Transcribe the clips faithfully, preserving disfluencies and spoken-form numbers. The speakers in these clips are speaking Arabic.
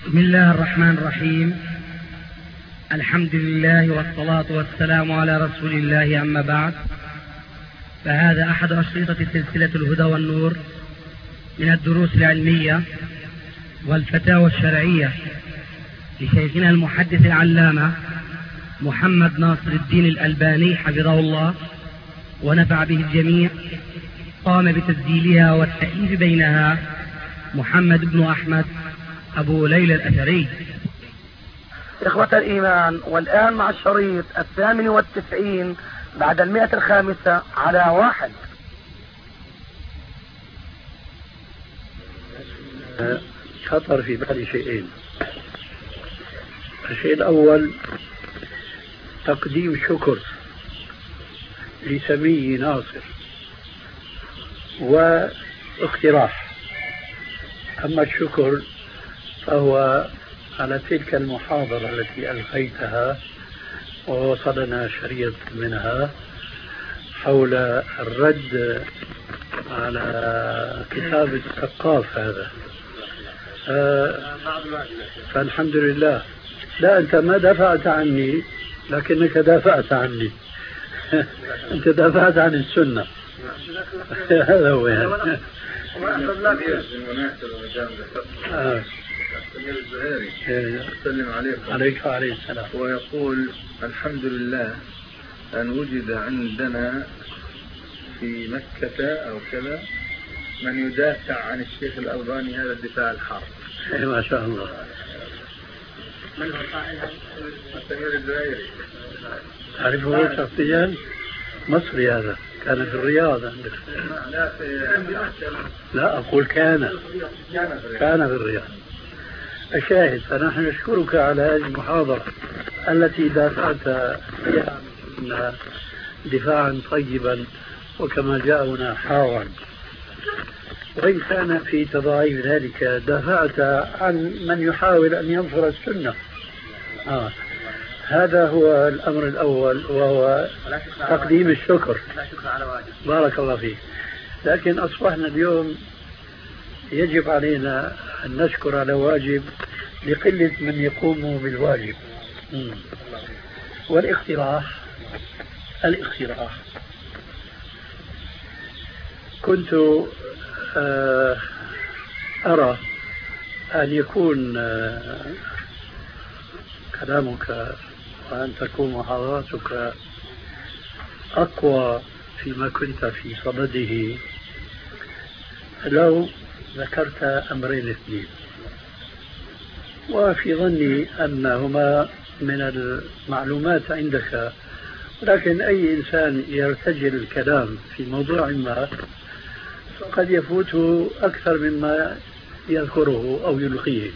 بسم الله الرحمن الرحيم. الحمد لله والصلاة والسلام على رسول الله، أما بعد، فهذا أحد أشرطة سلسلة الهدى والنور من الدروس العلمية والفتاوى الشرعية لشيخنا المحدث العلامة محمد ناصر الدين الألباني حفظه الله ونفع به الجميع. قام بتسجيلها والتأليف بينها محمد بن أحمد أبو ليلى الأثري. إخوة الإيمان، والآن مع الشريط الثامن والتسعين بعد المئة الخامسة على واحد. خطر في بالي شيئين. الشيء الأول تقديم شكر لسمي ناصر واقتراح. أما الشكر فهو على تلك المحاضرة التي ألقيتها ووصلنا شريط منها حول الرد على كتاب الثقاف هذا. فالحمد لله. لا، أنت ما دافعت عني، لكنك دافعت عني. أنت دافعت عن السنة. هذا هو يعني. آه. الزهيري أسلم عليكم. عليك وعليه السلام. ويقول: الحمد لله أن وجد عندنا في مكة أو كذا من يدافع عن الشيخ الألباني هذا الدفاع الحار. ما شاء الله. من هو قائلها؟ السمير الزهيري. تعرفه شخصيا؟ مصري هذا، كان في الرياض عندك. لا في لا أقول كان كان في الرياض. الشاهد، فنحن نشكرك على هذه المحاضرة التي دافعت فيها دفاعا طيبا وكما جاءنا حارا، وإن كان في تضاعيف ذلك دافعت عن من يحاول أن ينصر السنة. آه. هذا هو الأمر الأول، وهو تقديم الشكر. بارك الله فيك. لكن أصبحنا اليوم يجب علينا أن نشكر على واجب لقلة من يقوم بالواجب. مم. والاقتراح الاقتراح كنت أرى أن يكون كلامك وأن تكون محاضراتك أقوى فيما كنت في صدده لو ذكرت أمرين اثنين، وفي ظني أنهما من المعلومات عندك، ولكن أي إنسان يرتجل الكلام في موضوع ما فقد يفوته أكثر مما يذكره أو يلقيه.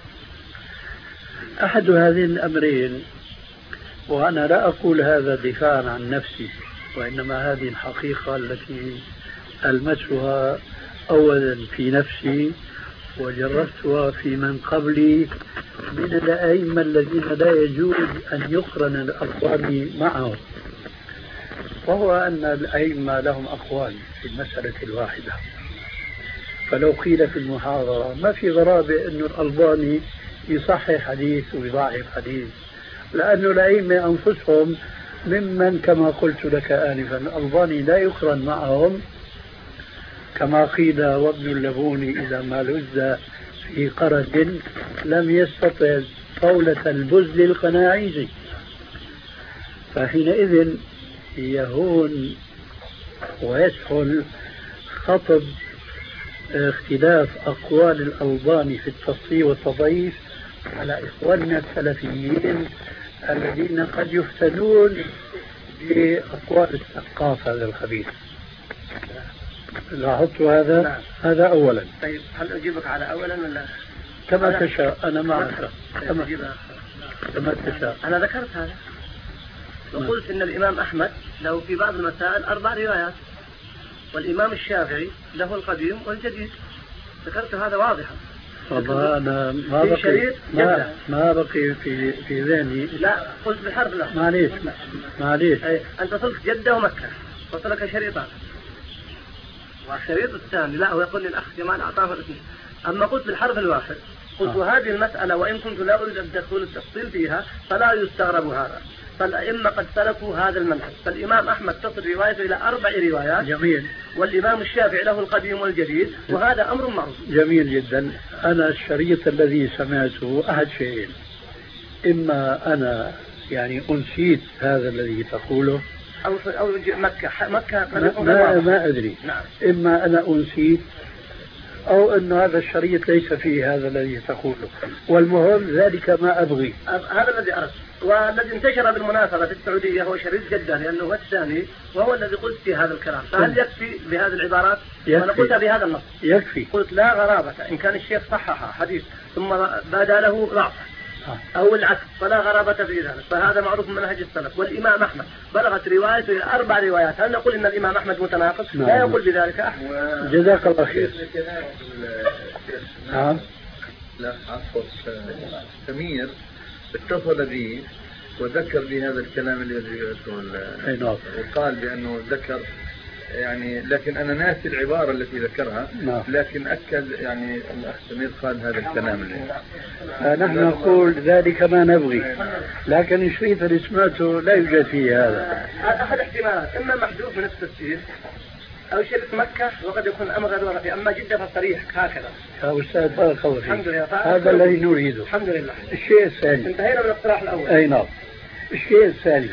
أحد هذين الأمرين، وأنا لا أقول هذا دفاعا عن نفسي، وإنما هذه الحقيقة التي ألمسها أولا في نفسي وجربتها في من قبلي من الأئمة الذين لا يجوز أن يقرن الأقوال معهم، وهو أن الأئمة لهم أقوال في المسألة الواحدة. فلو قيل في المحاضرة ما في غرابة أن الألباني يصحح حديث ويضاعف حديث، لأن الأئمة أنفسهم ممن كما قلت لك آنفا الألباني لا يقرن معهم، كما قيل: وابن اللبون إذا ما لز في قرد لم يستطع طولة البزل القناعيزي. فحينئذ يهون ويسهل خطب اختلاف أقوال الألباني في التصحيح والتضعيف على إخواننا السلفيين الذين قد يفتنون بأقوال الثقافة هذا الخبيث. لاحظت هذا؟ نعم. هذا أولا. طيب، هل أجيبك على أولا ولا كما تشاء؟ أنا معك كما, كما تشاء. أنا ذكرت هذا وقلت إن الإمام أحمد له في بعض المسائل أربع روايات، والإمام الشافعي له القديم والجديد. ذكرت هذا واضحا. والله أنا ما بقي ما, ما بقي في في ذهني. لا، قلت بالحرف. لا معليش معليش. أنت قلت جدة ومكة، قلت لك شريطان، والشريط الثاني لا، هو يقول لي الأخ جمال أعطاه الاثنين. أما قلت بالحرف الواحد قلت آه. هذه المسألة وإن كنت لا أريد أن أدخل التفصيل فيها فلا يستغرب هذا، فالأئمة قد سلكوا هذا المنهج. فالإمام أحمد تصل روايته إلى أربع روايات. جميل. والإمام الشافعي له القديم والجديد، وهذا أمر معروف. جميل جدا. أنا الشريط الذي سمعته أحد شيئين: إما أنا يعني أنسيت هذا الذي تقوله أو أو مكة مكة ما, ما, ما أدري. نعم. إما أنا أنسيت أو أن هذا الشريط ليس فيه هذا الذي تقوله، والمهم ذلك ما أبغي. هذا الذي أردت، والذي انتشر بالمناسبة في السعودية هو شريط جدة، لأنه هو الثاني وهو الذي قلت في هذا الكلام. فهل يكفي بهذه العبارات؟ أنا قلتها بهذا النص. يكفي. قلت لا غرابة إن كان الشيخ صحح حديث ثم بدا له ضعف أو العكس فلا غرابة في ذلك، فهذا معروف من منهج السلف. والإمام أحمد بلغت روايته إلى أربع روايات، هل نقول إن الإمام أحمد متناقض؟ نعم. لا يقول بذلك أحد. جزاك الله خير. نعم. لا عفوا سمير اتصل بي وذكر بهذا الكلام اللي ذكرته، وقال بأنه ذكر يعني، لكن أنا ناسي العبارة التي ذكرها. نعم. لكن أكد يعني الأخ سمير قال هذا الكلام اللي نحن نقول ذلك ما نبغي، لكن الشريط اللي سمعته لا يوجد فيه هذا. أحد احتمالات، إما محذوف من التفسير أو شريط مكة وقد يكون أمر غير فيه، أما جدة فصريح هكذا. يا أستاذ بارك الله فيك. الحمد لله. هذا الذي نريده. الحمد لله. الشيء الثاني. انتهينا من الاقتراح الأول. أي نعم. الشيء الثاني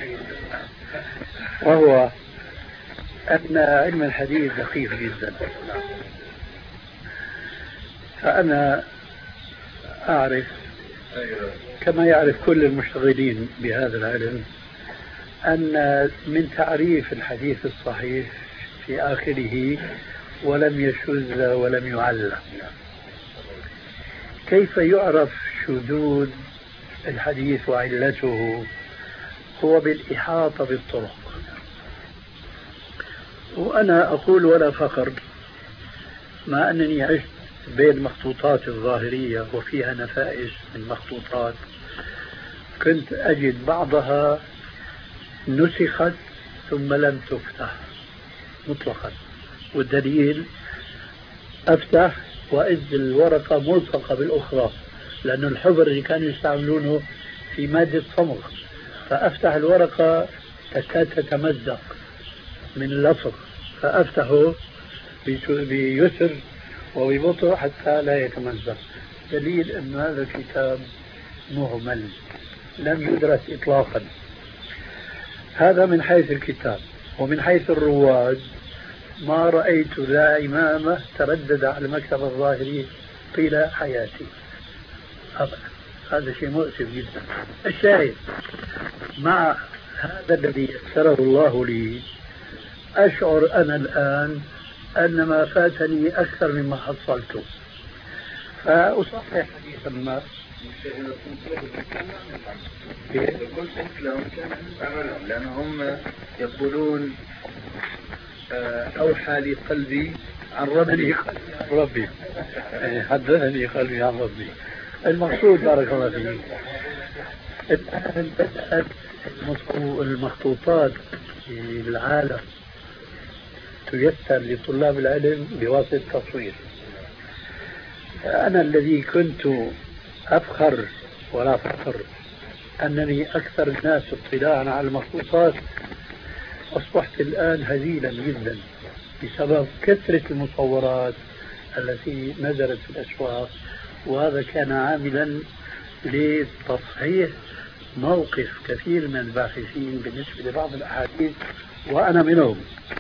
وهو أن علم الحديث دقيق جدا. فأنا أعرف كما يعرف كل المشتغلين بهذا العلم أن من تعريف الحديث الصحيح في آخره ولم يشذ ولم يعل. كيف يعرف شذوذ الحديث وعلته؟ هو بالإحاطة بالطرق. وأنا أقول ولا فخر، مع أنني عشت بين مخطوطات الظاهرية وفيها نفائس من مخطوطات، كنت أجد بعضها نسخت ثم لم تفتح مطلقا، والدليل أفتح وإذ الورقة ملصقة بالأخرى، لأن الحبر اللي كانوا يستعملونه في مادة صمغ، فأفتح الورقة تكاد تتمزق من اللصق، فأفتحه بيسر وببطء حتى لا يتمزق. دليل أن هذا الكتاب مهمل لم يدرس إطلاقا. هذا من حيث الكتاب. ومن حيث الرواد ما رأيت ذا إمامة تردد على المكتب الظاهري طيلة حياتي أبدا. هذا شيء مؤسف جدا. الشاهد مع هذا الذي يسره الله لي، أشعر أنا الآن أن ما فاتني أكثر مما حصلته، فأصحح حديثا ما لأنهم يقولون أوحى لي قلبي عن ربي ربي حدثني قلبي عن ربي. المقصود بارك الله فيك، الآن بدأت المخطوطات في العالم تيسر لطلاب العلم بواسطة التصوير. أنا الذي كنت أفخر ولا فخر أنني أكثر الناس اطلاعا على المخطوطات، أصبحت الآن هزيلا جدا بسبب كثرة المصورات التي نزلت في الأسواق، وهذا كان عاملا لتصحيح موقف كثير من الباحثين بالنسبة لبعض الأحاديث وأنا منهم.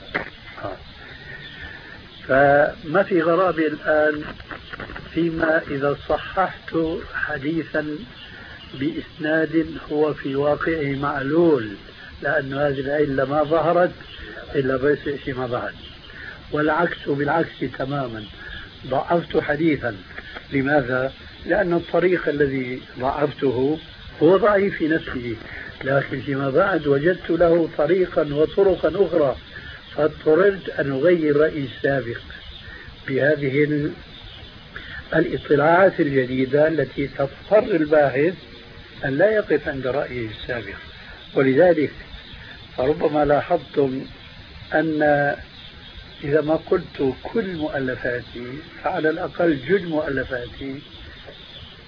فما في غرابة الآن فيما إذا صححت حديثا بإسناد هو في واقعه معلول، لأن هذه العلة ما ظهرت إلا بس فيما بعد. والعكس بالعكس تماما، ضعفت حديثا. لماذا؟ لأن الطريق الذي ضعفته هو ضعيف في نفسه، لكن فيما بعد وجدت له طريقا وطرقا أخرى، فاضطررت أن أغير رأيي السابق بهذه الاطلاعات الجديدة التي تضطر الباحث أن لا يقف عند رأيه السابق. ولذلك فربما لاحظتم أن إذا ما قلت كل مؤلفاتي فعلى الأقل جل مؤلفاتي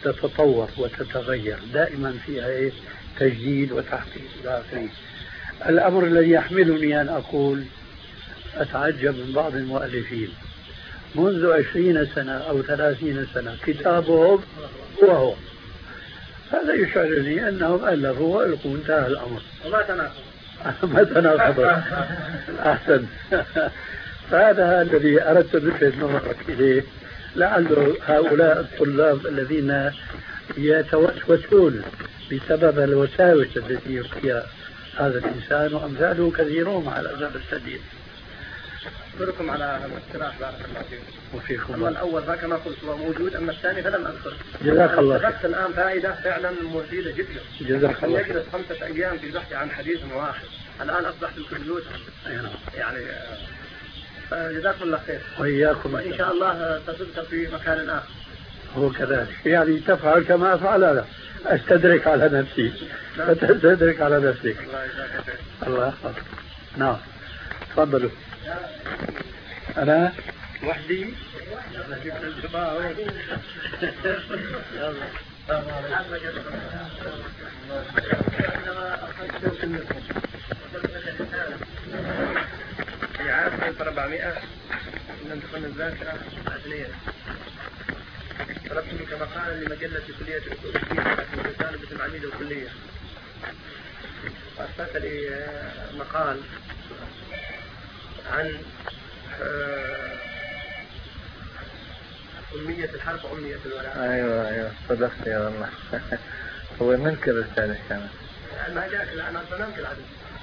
تتطور وتتغير دائما، فيها إيه؟ تجديد وتحقيق إلى آخره. الأمر الذي يحملني أن أقول أتعجب من بعض المؤلفين منذ عشرين سنة أو ثلاثين سنة كتابهم هو هو، هذا يشعرني أنهم ألفوا وألقوا، انتهى الأمر وما تناقض ما تناقض. أحسن. فهذا الذي أردت أن ألفت نظرك إليه، لعل هؤلاء الطلاب الذين يتوسوسون بسبب الوساوس التي يلقيها هذا الإنسان وأمثاله كثيرون على الأسف الشديد. أشكركم على الاقتراح، بارك الله فيكم. وفيكم. أما الأول كما قلت هو موجود، أما الثاني فلم أذكر. جزاك الله خير. ذكرت الآن فائدة فعلا مفيدة جدا. جزاك الله خير. يجلس خمسة أيام في البحث عن حديث واحد، الآن أصبح في الكمبيوتر. يعني جزاكم الله خير. وإياكم. وإن شاء الله تصدق في مكان آخر. هو كذلك، يعني تفعل كما أفعل أنا، أستدرك على نفسي فتستدرك على نفسك. الله يحفظك. نعم تفضلوا. أنا وحدي. في عام ألف وأربعمائة لم تكن الذاكرة عدلية. طلبت منك مقالا لمجلة كلية الأصول الفقهية في رسالة باسم عميد الكلية، وأرسلت لي مقال عن أمية الحرب وأمية الولاء. أيوة أيوة صدقت يا والله. هو منك الرسالة كانت؟ ما جاءك الآن أرسلناك العدد.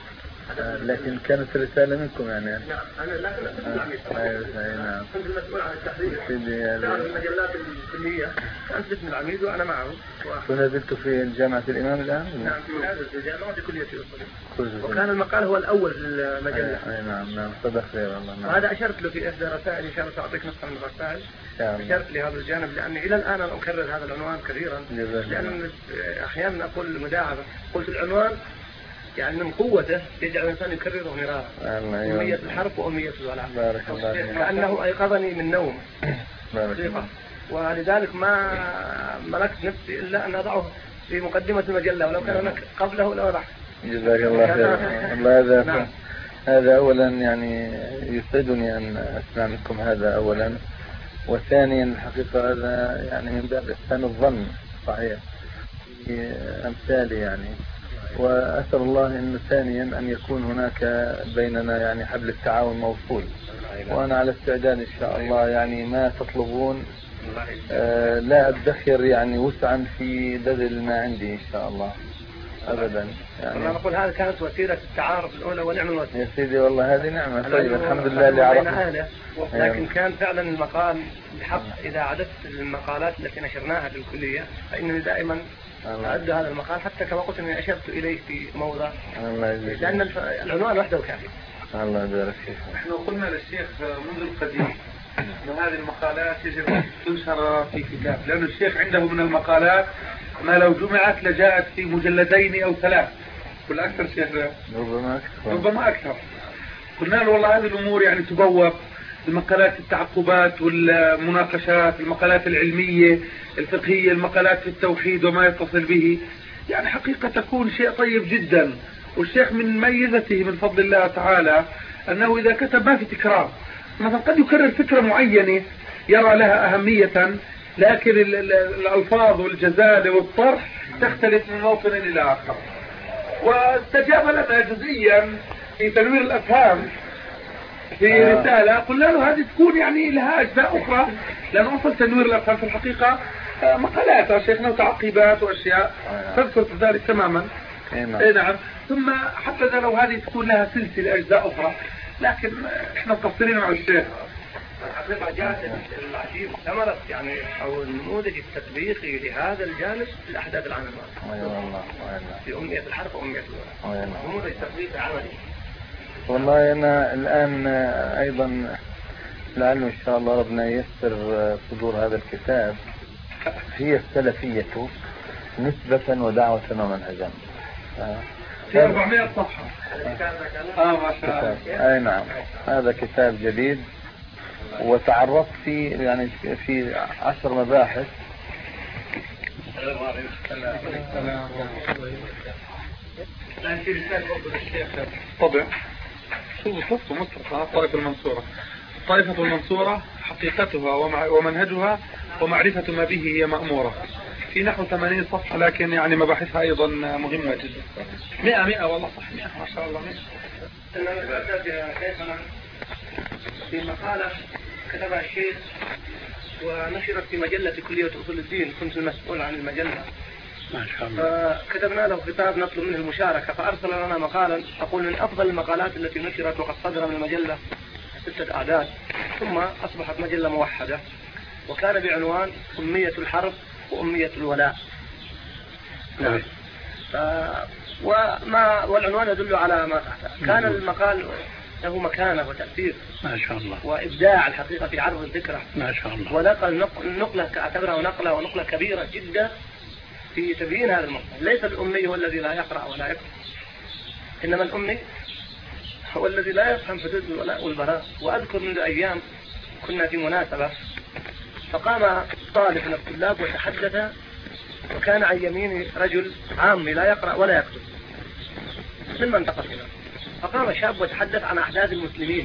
آه لكن كانت رسالة منكم يعني؟ نعم أنا لا كنت العميد. أيوة نعم. كنت المسؤول عن التحرير. سيدي المجلات الكلية كانت باسم العميد وأنا معه. كنا زلت في جامعة الإمام الآن؟ نعم في هذا في جامعة كلية الأصول. وكان المقال هو الأول في المجلة. أي نعم نعم صدقت يا والله. نعم. وهذا أشرت له في إحدى رسائل، إن شاء الله تعطيك نسخة من الرسائل. أشرت لهذا الجانب لأني إلى الآن أنا أكرر هذا العنوان كثيرا، لأن أحيانا أقول مداعبة، قلت العنوان يعني من قوته يجعل الإنسان يكرره مرارا. أمية الحرب وأمية الولاء. بارك الله فيك. كأنه أيقظني من نوم. بارك الله. ولذلك ما ملكت نفسي إلا أن أضعه في مقدمة المجلة، ولو كان هناك قبله لو راح. جزاك الله خير. الله هذا نعم. هذا أولا يعني يسعدني أن أسمع منكم هذا أولا، وثانيا الحقيقة هذا يعني من باب إحسان الظن صحيح في أمثالي يعني، وأسأل الله إنه ثانيا أن يكون هناك بيننا يعني حبل التعاون موصول، وأنا على استعداد إن شاء الله يعني ما تطلبون آه لا أدخر يعني وسعا في بذل ما عندي إن شاء الله أبدا. يعني أنا أقول هذه كانت وسيلة التعارف الأولى ونعم الوسيلة. يا سيدي والله هذه نعمة. طيب الحمد لله اللي عرفنا. لكن كان فعلا المقال بحق إذا عددت المقالات التي نشرناها في الكلية فإنني دائما أعد هذا المقال، حتى كما قلت أني أشرت إليه في موضع لأن العنوان وحده كافي. الله يبارك فيك. نحن قلنا للشيخ منذ القديم أن هذه المقالات يجب أن تنشر في كتاب، لأن الشيخ عنده من المقالات ما لو جمعت لجاءت في مجلدين أو ثلاث ولا أكثر. شيخ ربما أكثر ربما أكثر. قلنا له والله هذه الأمور يعني تبوب المقالات التعقبات والمناقشات، المقالات العلمية الفقهية، المقالات في التوحيد وما يتصل به، يعني حقيقة تكون شيء طيب جدا. والشيخ من ميزته من فضل الله تعالى أنه إذا كتب ما في تكرار، مثلا قد يكرر فكرة معينة يرى لها أهمية، لكن الألفاظ والجزالة والطرح تختلف من موطن إلى آخر. واستجاب لنا جزئيا في تنوير الأفهام في رسالة قلنا له هذه تكون يعني لها أجزاء أخرى، لأن أصل تنوير الأفهام في الحقيقة مقالات يا شيخنا وتعقيبات وأشياء تذكر ذلك تماما. اي نعم. ثم حتى لو هذه تكون لها سلسلة أجزاء أخرى، لكن احنا مقصرين مع الشيخ. الحقيقة جاءت العجيب ثمرت يعني أو النموذج التطبيقي لهذا الجانب في الأحداث العامة في أمية الحرب وأمية الولاء، نموذج تطبيقي عملي. والله أنا الآن أيضا لعله إن شاء الله ربنا ييسر صدور هذا الكتاب، هي السلفية نسبة ودعوة ومنهجا، في أربعمائة صفحة. آه ما شاء الله. أي نعم. هذا كتاب جديد وتعرفت فيه يعني في عشر مباحث الآن في رسالة برضو للشيخ طبع شو شفته مطرقة الطائفة المنصورة. الطائفة المنصورة حقيقتها ومنهجها ومعرفة ما به هي مأمورة، في نحو ثمانين صفحة، لكن يعني مباحثها أيضا مهمة جدا. مئة مئة والله صح، مئة ما شاء الله مئة. في مقالة كتبها الشيخ ونشرت في مجلة كلية أصول الدين، كنت المسؤول عن المجلة ما شاء الله. فكتبنا له خطاب نطلب منه المشاركة، فأرسل لنا مقالا أقول من أفضل المقالات التي نشرت وقد صدر من المجلة ستة أعداد، ثم أصبحت مجلة موحدة، وكان بعنوان أمية الحرب وأمية الولاء. نعم. ف... وما والعنوان يدل على ما تحت. كان المقال له مكانة وتأثير ما شاء الله، وإبداع الحقيقة في عرض الذكرى ما شاء الله، ونقل نقلة أعتبرها نقلة ونقلة كبيرة جدا في تبيين هذا الموضوع. ليس الأمي هو الذي لا يقرأ ولا يكتب، إنما الأمي هو الذي لا يفهم حدود الولاء والبراء. وأذكر منذ أيام كنا في مناسبة فقام طالب من الطلاب وتحدث، وكان عن يميني رجل عامي لا يقرأ ولا يكتب من منطقتنا، فقام شاب وتحدث عن أحداث المسلمين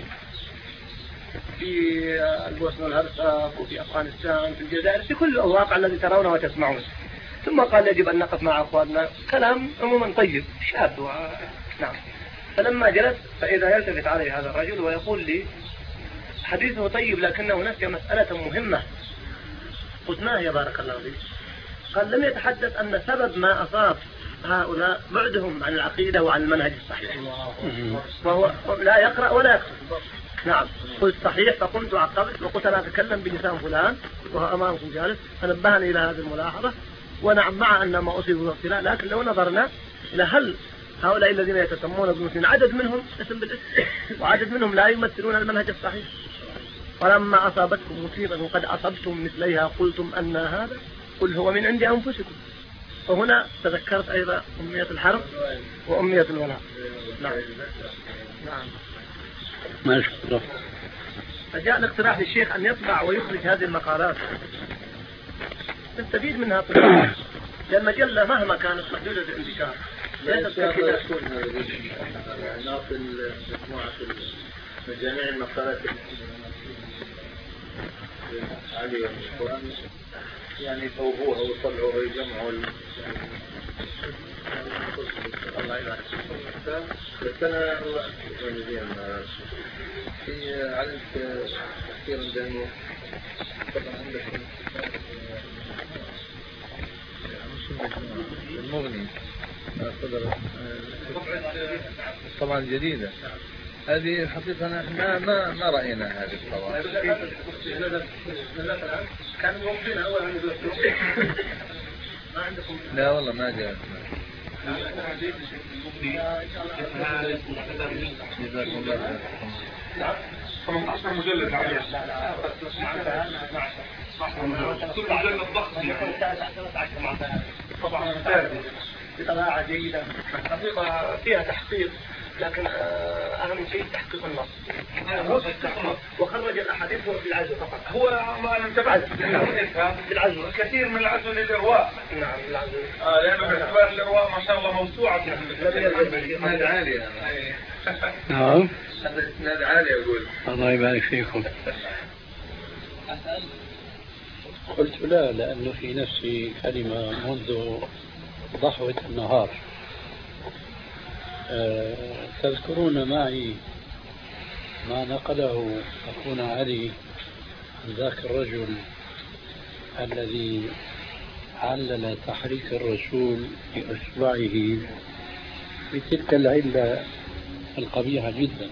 في البوسنة والهرسك وفي أفغانستان في الجزائر في كل الواقع الذي ترونه وتسمعون، ثم قال يجب أن نقف مع أخواننا، كلام عموما طيب شاب و... نعم. فلما جلس فإذا يلتفت علي هذا الرجل ويقول لي حديثه طيب لكنه نسي مسألة مهمة. قلت ما هي بارك الله فيك؟ قال لم يتحدث أن سبب ما أصاب هؤلاء بعدهم عن العقيدة وعن المنهج الصحيح، وهو لا يقرأ ولا يكتب. نعم. قلت صحيح، فقمت وعقبت وقلت أنا أتكلم بلسان فلان وهو أمامكم جالس، فنبهني إلى هذه الملاحظة. ونعم مع أن ما أصيبوا بالابتلاء، لكن لو نظرنا إلى هل هؤلاء الذين يتسمون بالمسلمين عدد منهم اسم بالاسم وعدد منهم لا يمثلون المنهج الصحيح. ولما أصابتكم مصيبة وقد أصبتم مثليها قلتم أن هذا، قل هو من عند أنفسكم. وهنا تذكرت أيضا أمية الحرب وأمية الولاء. نعم. نعم. ما شاء الله. فجاء الاقتراح للشيخ أن يطبع ويخرج هذه المقالات نستفيد منها طبعا، لأن المجلة مهما كانت محدودة الانتشار ليست ككتاب. ناقل مجموعة مجاميع المقالات علي والقرآن يعني يصوبوها ويطلعوها ويجمعوا الله يبارك فيك. بس أنا في علمت كثيرا بأنه طبعا عندكم المغني طبعا جديدة هذه حقيقة ما ما ما رأينا هذه الطبعا. كان موجودين أول عن ما عندكم؟ لا والله ما جاء. جزاكم الله خير. ثمانية عشر مجلد عليه. كل مجلد ضخم طبعا ممتازة بطباعة جيدة، حقيقة فيها تحقيق، لكن أهم شيء تحقيق النص. وخرج الأحاديث هو في العزو فقط. هو ما انتبهت بالعزو كثير من العزو للإرواء. نعم العزو. آه لأنه باعتبار الإرواء ما شاء الله موسوعة في إسناد عالي. نعم. هذا إسناد عالي أقول. الله يبارك فيكم. قلت لا، لأنه في نفسي كلمة منذ ضحوة النهار. أه تذكرون معي ما نقله أخونا علي عن ذاك الرجل الذي علل تحريك الرسول بإصبعه بتلك العلة القبيحة جدا.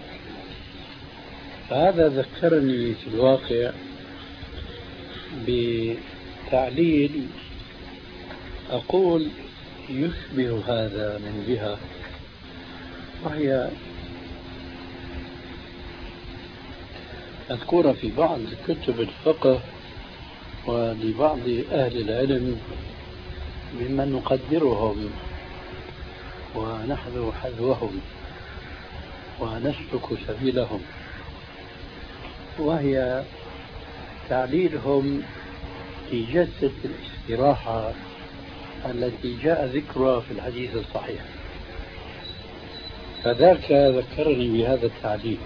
فهذا ذكرني في الواقع بتعليل أقول يشبه هذا من جهة، وهي مذكورة في بعض كتب الفقه ولبعض أهل العلم ممن نقدرهم ونحذو حذوهم ونسلك سبيلهم، وهي تعليلهم في جلسة الاستراحة التي جاء ذكرها في الحديث الصحيح، فذاك ذكرني بهذا التعليل.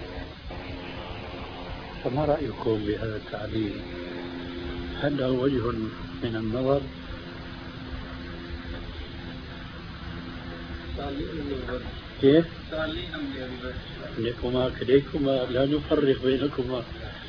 فما رأيكم بهذا التعليل؟ هل له وجه من النظر؟ كيف؟ لكما كليكما لا نفرق بينكما.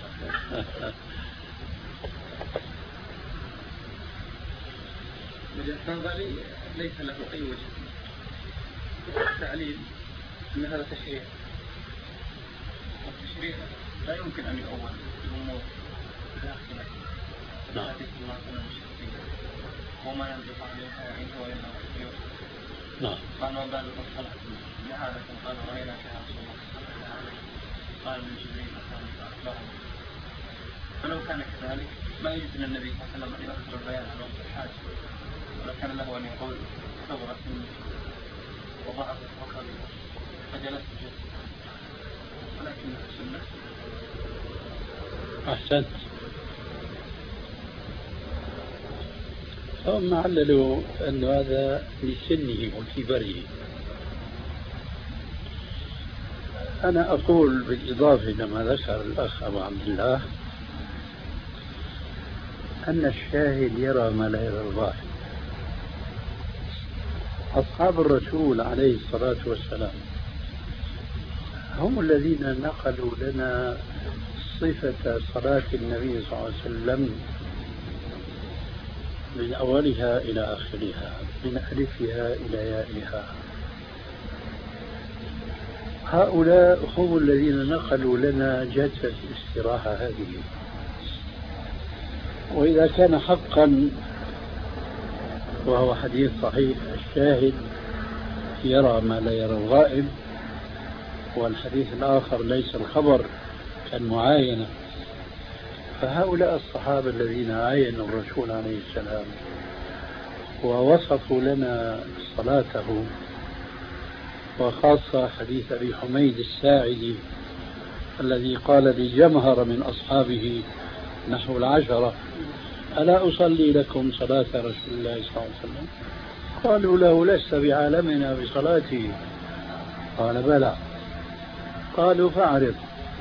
وجهة نظري ليس له أي وجه. التعليل أن هذا تشريع، والتشريع لا يمكن أن يؤول الأمور داخلة الحديث الله صلى الله عليه وسلم وما ينطق عليها إن هو إلا وحي يوحى. نعم. قال ما بال الصلاة لهذا قال رأينا فيها رسول الله صلى الله عليه وسلم قال من جبريل أتاني فأخبرني. فلو كان كذلك ما يجوز للنبي صلى الله عليه وسلم أن يؤخر البيان عن وقت الحاجة، ولا كان له أن يقول صبرت مني وضعفت وكذا فجلست جلسة، ولكن السنة. أحسنت. هم عللوا أن هذا لسنه وكبره. أنا أقول بالإضافة لما ذكر الأخ أبو عبد الله أن الشاهد يرى ما لا يرى الغائب. أصحاب الرسول عليه الصلاة والسلام هم الذين نقلوا لنا صفة صلاة النبي صلى الله عليه وسلم من أولها إلى آخرها، من ألفها إلى يائها. هؤلاء هم الذين نقلوا لنا جلسة الاستراحة هذه. وإذا كان حقا وهو حديث صحيح الشاهد يرى ما لا يرى الغائب، والحديث الآخر ليس الخبر كالمعاينة، فهؤلاء الصحابة الذين عاينوا الرسول عليه السلام ووصفوا لنا صلاته، وخاصة حديث أبي حميد الساعدي الذي قال لجمهر من أصحابه نحو العشرة: ألا أصلي لكم صلاة رسول الله صلى الله عليه وسلم؟ قالوا له: لست بعالمنا بصلاته. قال: بلى. قالوا: فاعرض.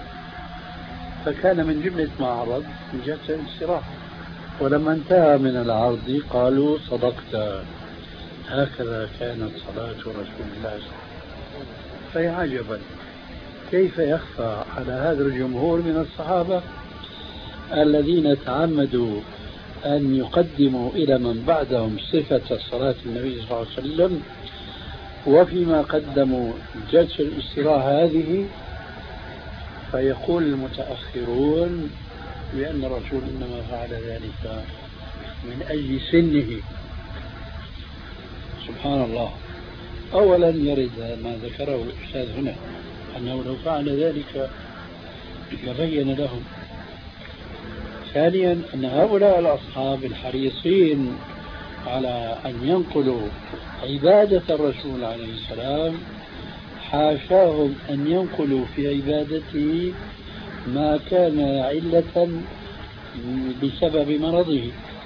فكان من جملة ما عرض من جلسة الاستراحة. ولما انتهى من العرض قالوا: صدقت، هكذا كانت صلاة رسول الله صلى الله عليه وسلم. فيا عجبا كيف يخفى على هذا الجمهور من الصحابة الذين تعمدوا أن يقدموا إلى من بعدهم صفة صلاة النبي صلى الله عليه وسلم، وفيما قدموا جلسة الاستراحة هذه فيقول المتأخرون بأن الرسول إنما فعل ذلك من أجل سنه. سبحان الله. أولا يرد ما ذكره الأستاذ هنا أنه لو فعل ذلك لبين لهم. ثانيا أن هؤلاء الأصحاب الحريصين على أن ينقلوا عبادة الرسول عليه السلام حاشاهم أن ينقلوا في عبادته ما كان علة بسبب مرضه.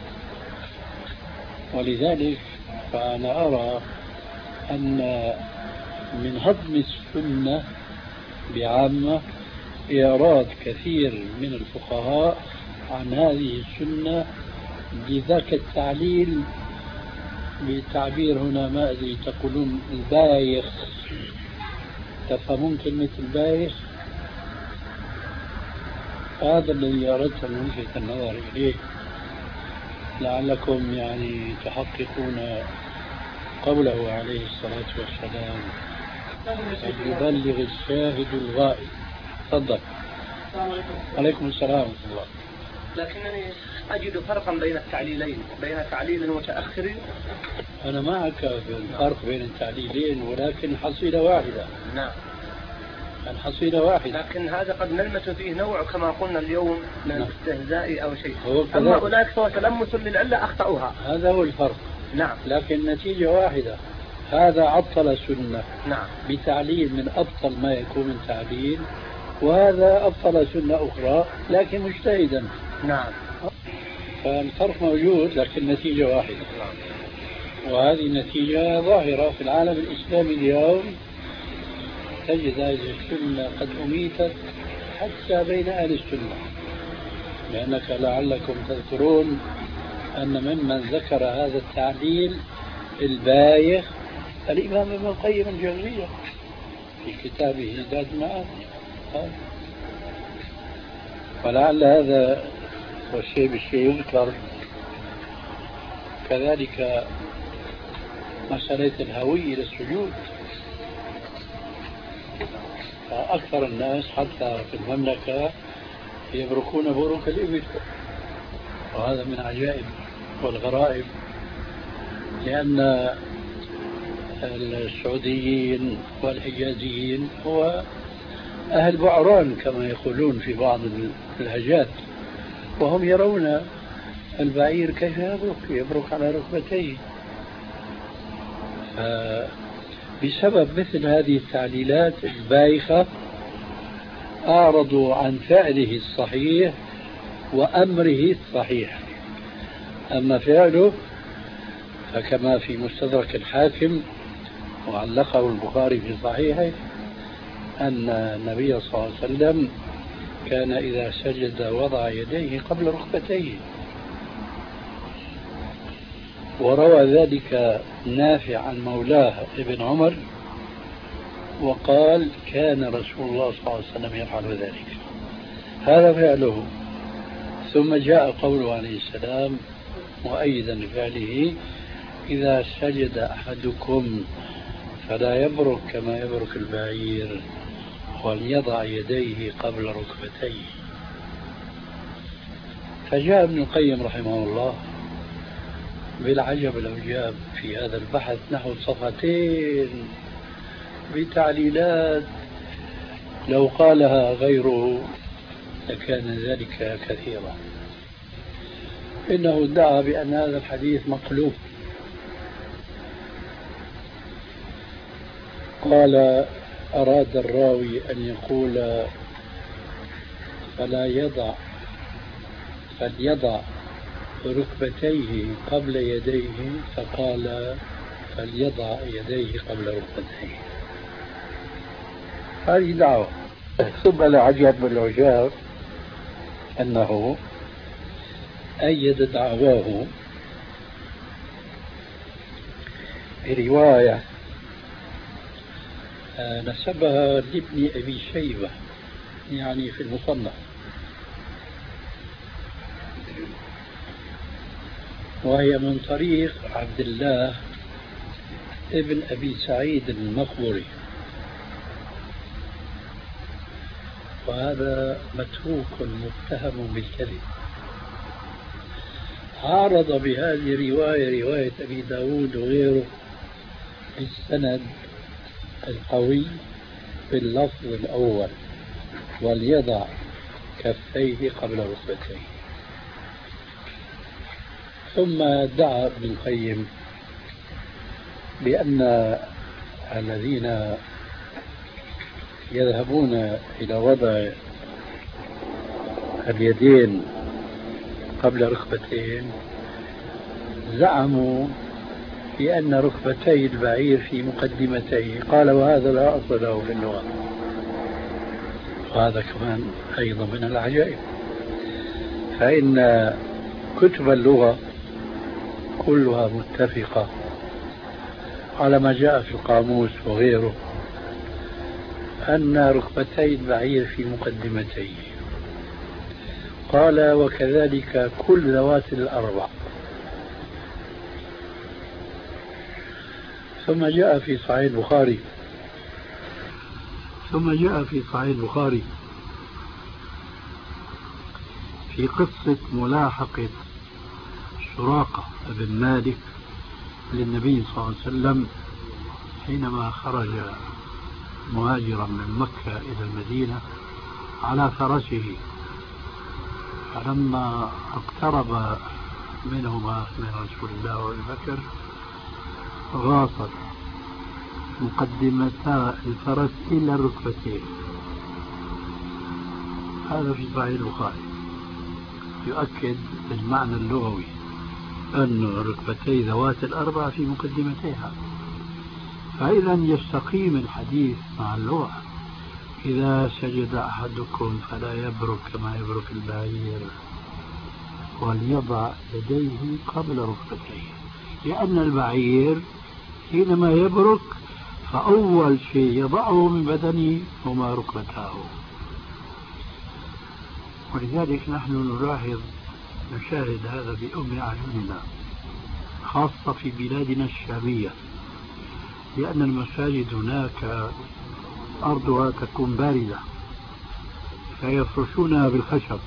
ولذلك فأنا أرى أن من هضم السنة بعامة إيراد كثير من الفقهاء عن هذه السنة بذاك التعليل، بالتعبير هنا ما أدري تقولون البايخ، تفهمون كلمة البايخ؟ هذا الذي أردت أن ألفت النظر إليه لعلكم يعني تحققون قوله عليه الصلاة والسلام: يبلغ الشاهد الغائب. تفضل. عليكم السلام ورحمة الله. لكنني أجد فرقا بين التعليلين، بين تعليل متأخر. أنا معك في الفرق بين التعليلين، ولكن حصيلة واحدة. نعم، الحصيلة واحدة، لكن هذا قد نلمس فيه نوع كما قلنا اليوم من نعم. الاستهزاء أو شيء. أما هناك فهو تلمس للعلة أخطأها. هذا هو الفرق. نعم، لكن النتيجة واحدة. هذا عطل سنة نعم بتعليل من أبطل ما يكون من تعليل، وهذا أبطل سنة أخرى لكن مجتهدا. نعم، فالفرق موجود لكن النتيجة واحدة. وهذه نتيجة ظاهرة في العالم الإسلامي اليوم. تجد هذه السنة قد أميتت حتى بين أهل السنة، لأنك لعلكم تذكرون أن ممن ذكر هذا التعليل البايخ الإمام ابن القيم الجوزية في كتابه زاد المعاد. ولعل هذا والشيء بالشيء يذكر. كذلك مسألة الهوي إلى السجود، أكثر الناس حتى في المملكة يبركون بروك الإبل، وهذا من عجائب والغرائب، لأن السعوديين والحجازيين هو أهل بعران كما يقولون في بعض اللهجات، وهم يرون البعير كيف يبرك يبرك على ركبتيه. بسبب مثل هذه التعليلات البايخة أعرضوا عن فعله الصحيح وأمره الصحيح. أما فعله فكما في مستدرك الحاكم وعلقه البخاري في صحيحه أن النبي صلى الله عليه وسلم كان إذا سجد وضع يديه قبل ركبتيه، وروى ذلك نافع عن مولاه ابن عمر وقال كان رسول الله صلى الله عليه وسلم يفعل ذلك. هذا فعله. ثم جاء قوله عليه السلام مؤيدا لفعله إذا سجد أحدكم فلا يبرك كما يبرك البعير وليضع يديه قبل ركبتيه. فجاء ابن القيم رحمه الله بالعجب العجاب في هذا البحث نحو صفحتين بتعليلات لو قالها غيره لكان ذلك كثيرا. إنه ادعى بأن هذا الحديث مقلوب، قال أراد الراوي أن يقول فلا يضع فليضع ركبتيه قبل يديه فقال فليضع يديه قبل ركبتيه. هذه دعوة. ثم العجب العجاب أنه أيد دعواه برواية نسبها لابن أبي شيبة يعني في المصنف، وهي من طريق عبد الله ابن أبي سعيد المقبري، وهذا متروك متهم بالكذب. عارض بهذه الرواية رواية أبي داود وغيره بالسند القوي باللفظ الأول وليضع كفيه قبل ركبتيه. ثم دعا ابن القيم بأن الذين يذهبون إلى وضع اليدين قبل ركبتين زعموا بأن ركبتي البعير في مقدمتيه. قال وهذا لا أصل له في اللغة، وهذا كمان أيضا من العجائب، فإن كتب اللغة كلها متفقة على ما جاء في القاموس وغيره أن ركبتي البعير في مقدمتيه. قال وكذلك كل ذوات الأربع. ثم جاء في صحيح البخاري ثم جاء في صحيح البخاري في قصة ملاحقة سراقة بن مالك للنبي صلى الله عليه وسلم حينما خرج مهاجرا من مكة إلى المدينة على فرسه، فلما اقترب منهما من رسول الله وأبي بكر غاصت مقدمتا الفرس إلى الركبتين. هذا في صحيح البخاري يؤكد المعنى اللغوي أن ركبتي ذوات الأربع في مقدمتيها. فإذا يستقيم الحديث مع اللغة. إذا سجد أحدكم فلا يبرك كما يبرك البعير وليضع يديه قبل ركبتيه، لأن البعير حينما يبرك فأول شيء يضعه من بدنه هما ركبتاه. ولذلك نحن نلاحظ نشاهد هذا بأم أعيننا، خاصة في بلادنا الشامية، لأن المساجد هناك أرضها تكون باردة فيفرشونها بالخشب.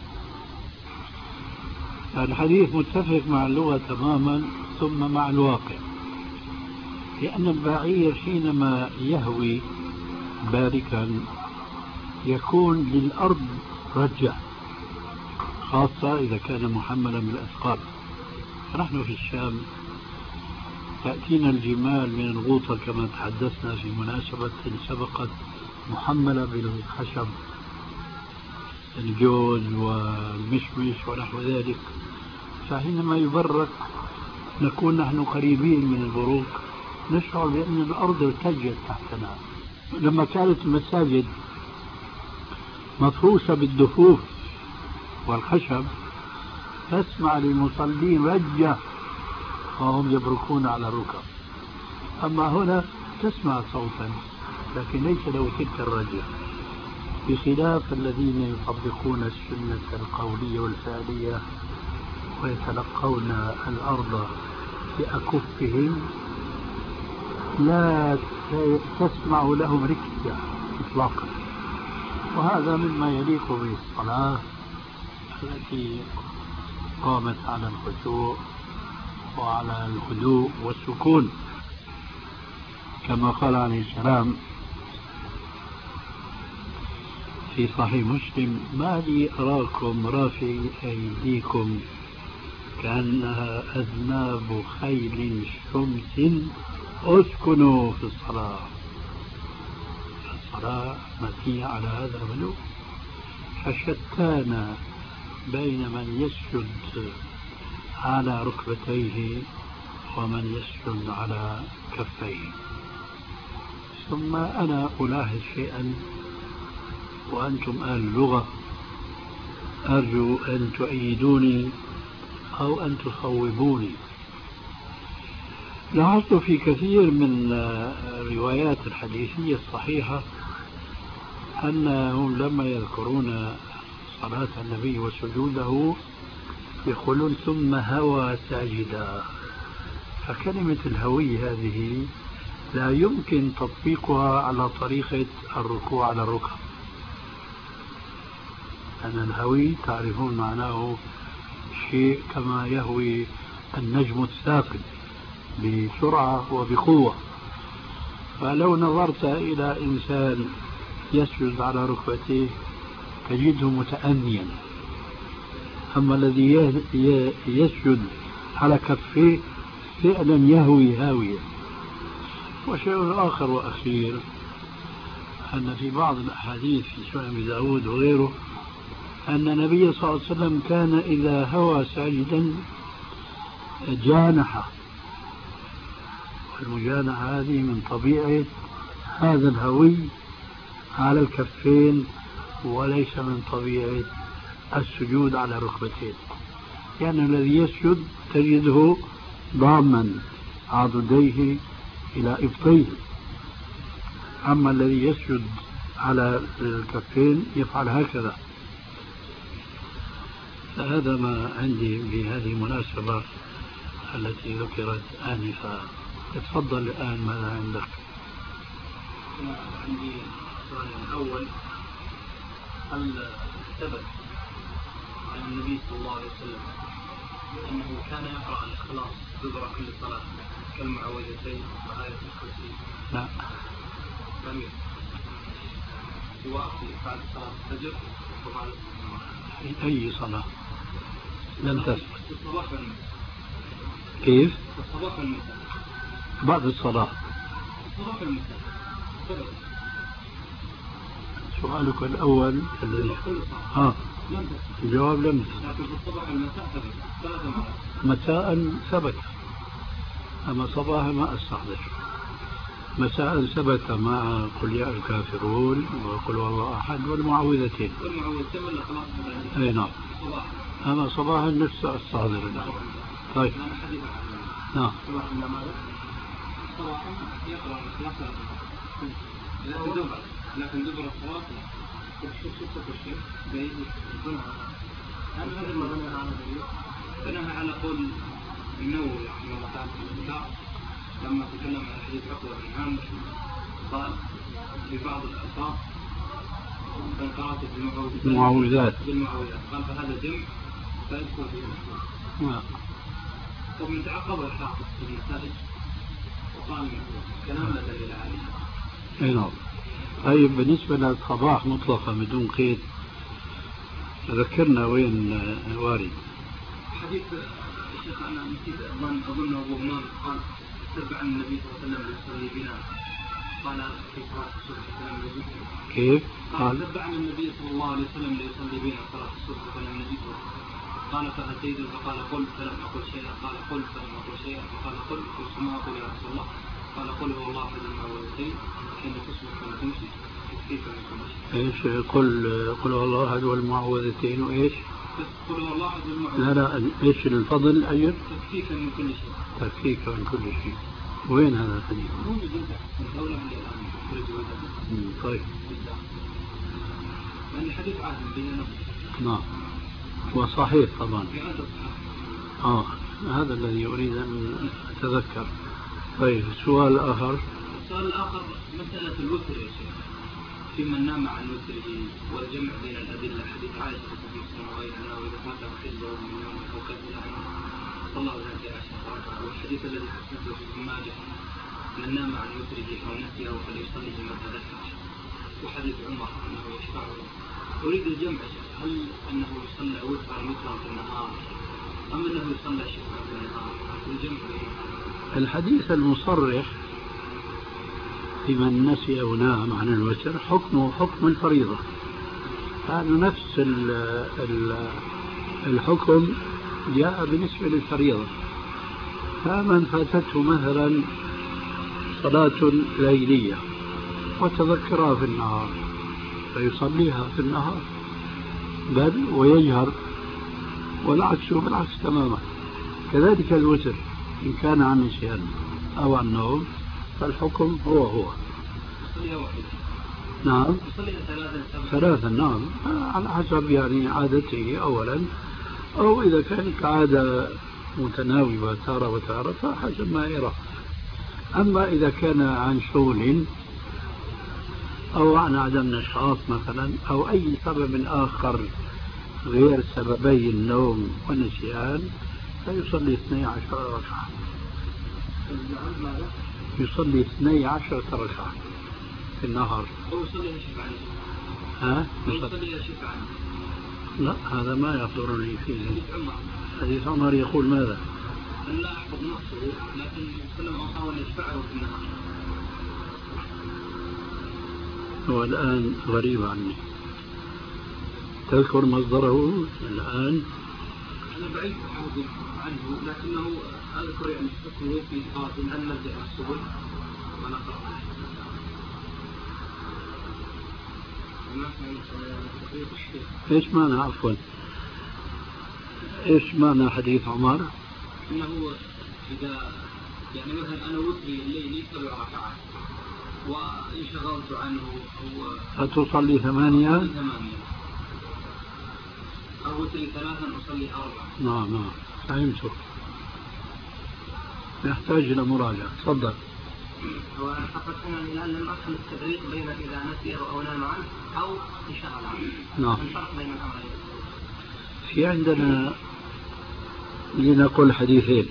الحديث متفق مع اللغة تماما ثم مع الواقع، لأن البعير حينما يهوي باركا يكون للأرض رجة، خاصة إذا كان محملا بالأثقال. فنحن في الشام تأتينا الجمال من الغوطة كما تحدثنا في مناسبة سبقت، محملة بالخشب، الجوز والمشمش ونحو ذلك. فحينما يبرك نكون نحن قريبين من البروك، نشعر بأن الأرض ارتجت تحتنا. لما كانت المساجد مفروشة بالدفوف والخشب تسمع للمصلين رجة وهم يبركون على الركب. أما هنا تسمع صوتا لكن ليس له تلك الرجة، بخلاف الذين يطبقون السنة القولية والفعلية ويتلقون الأرض بأكفهم لا تسمع لهم ركزة إطلاقا. وهذا مما يليق بالصلاة التي قامت على الخشوع وعلى الهدوء والسكون، كما قال عليه السلام في صحيح مسلم: ما لي أراكم رافعي أيديكم كأنها أذناب خيل شمس اسكنوا في الصلاة. الصلاة مبنية على هذا الملوك، فشتان بين من يسجد على ركبتيه ومن يسجد على كفيه. ثم أنا ألاحظ شيئا وأنتم أهل اللغة، أرجو أن تؤيدوني أو أن تصوبوني. لاحظت في كثير من الروايات الحديثية الصحيحة أنهم لما يذكرون صلاة النبي وسجوده يقولون ثم هوى ساجدا. فكلمة الهوي هذه لا يمكن تطبيقها على طريقة الركوع على الركب، أن الهوي تعرفون معناه شيء كما يهوي النجم الثاقب بسرعة وبقوة. فلو نظرت إلى إنسان يسجد على ركبتيه تجده متأنيا، أما الذي يسجد على كفيه فعلا يهوي هاوية. وشيء آخر وأخير أن في بعض الأحاديث في سنن أبي داود وغيره أن النبي صلى الله عليه وسلم كان إذا هوى ساجدا جانح، والمجانحة هذه من طبيعة هذا الهوي على الكفين وليس من طبيعة السجود على ركبتين، يعني الذي يسجد تجده ضاما عضديه إلى إبطيه، أما الذي يسجد على الكفين يفعل هكذا. فهذا ما عندي بهذه المناسبة التي ذكرت آنفا. تفضل الآن، ماذا عندك؟ عندي السؤال الأول: هل ثبت عن النبي صلى الله عليه وسلم أنه كان يقرأ الإخلاص دبر كل صلاة كالمعوذتين وآية الكرسي؟ لا، لم يثبت، سواء في بعد صلاة الفجر وبعد في أي صلاة لم تثبت. الصباح والمساء. كيف؟ الصباح والمساء بعد الصلاة. الصباح والمساء ثبت. سؤالك الأول الذي ها الجواب لم لكن في الصباح والمساء ثبت ثلاث مرات. مساء ثبت، أما صباحا ما أستحضر. مساء ثبت مع قل يا الكافرون وقل والله أحد والمعوذتين. والمعوذتين ولا خلاص؟ أي نعم. صباح. أما صباحا نفسه أستحضر الآن. طيب. نعم. صباحا يقرأ الإخلاص لكن دبر لكن دبر الصلاة شوف شوف شوف الشيخ بعيد يكونها. هل هذا ما بناها على ذلك؟ بناها على قول النووي رحمه الله تعالى في الكتاب لما تكلم عن حديث عقبة بن عامر قال في بعض الألفاظ من قرأت بالمعوذات بالمعوذات قال فهذا جمع فيدخل فيه نعم. ومن تعقب الحافظ في المسائل وقال كلام لا دليل عليه. اي نعم. طيب بالنسبة للصباح مطلقة بدون قيد ذكرنا وين وارد؟ حديث الشيخ أنا نسيت أظن أظن أبو همام قال تبع النبي صلى الله عليه وسلم يصلي بنا قال في صلاة الصبح فلم يجد. كيف؟ قال تبع النبي صلى الله عليه وسلم ليصلي بنا صلاة الصبح فلم نجد. قال فأتيت فقال قل فلم أقل شيئا قال قل فلم أقل شيئا فقال قل قلت ما أقول يا رسول الله قال قل هو الله أحد المعوذتين حين تصبح ولا تمسي تكفيك من كل شيء. ايش قل قل هو الله أحد والمعوذتين وإيش؟ قل هو الله أحد والمعوذتين. لا لا ايش الفضل أيضا؟ تكفيك من كل شيء. تكفيك من كل شيء. وين هذا الحديث؟ موجود جدا الدولة اللي الآن طيب. لأن الحديث عادل بيننا. نعم. وصحيح طبعا. آه هذا الذي أريد أن أتذكر. طيب السؤال الآخر. السؤال الآخر مسألة الوتر يا شيخ في من نام عن وتره والجمع بين الأدلة حديث عائشة رضي الله عنها وغيرها أنه إذا مات حجه من يوم أو كذا صلى ذات عشرة والحديث الذي حسنته في ابن ماجه من نام عن وتره أو نسيه فليصلي ما تذكر وحديث عمر أنه يشفعه. أريد الجمع هل أنه يصلى وترا وترا في النهار أم أنه يصلى شفعا في النهار والجمع بين الحديث المصرح في من نسي أو نام عن الوتر حكمه حكم الفريضة. هذا نفس ال ال الحكم جاء بالنسبة للفريضة. فمن فاتته مثلا صلاة ليلية وتذكرها في النهار فيصليها في النهار بل ويجهر والعكس بالعكس تماما. كذلك الوتر إن كان عن نسيان أو عن نوم فالحكم هو هو. نعم ثلاثا نعم على حسب يعني عادته أولا أو إذا كانت عادة متناوبة تارة وتارة فحسب ما يرى. أما إذا كان عن شغل أو عن عدم نشاط مثلا أو أي سبب آخر غير سببي النوم والنسيان فيصلي اثني عشر ركعة. يصلي اثني عشر ركعة في النهار. ها؟ لا هذا ما يحضرني فيه. حديث عمر يقول ماذا؟ لا أحفظ نفسه لكن يسلم أصحابه يشفعه في النهار. هو الآن غريب عني. تذكر مصدره الآن؟ أنا بعيد عنه لكنه أذكر يعني حكمه في قاضي أن نرجع السبل ونقرأ. إيش معنى عفوا؟ إيش معنى حديث عمر؟ إنه إذا يعني مثلا أنا وتري الليلي سبع ركعات وانشغلت عنه أو فتصلي ثمانية؟ ثمانية أو وتري ثلاثا أصلي أربعة. نعم نعم فهمت. يحتاج إلى مراجعة. تفضل. هو أنا فقط أنا الآن لم أفهم التفريق بين إذا نسي أو نام عنه أو انشغل عنه. نعم. الفرق بين الأمرين. في عندنا لنقول حديثين.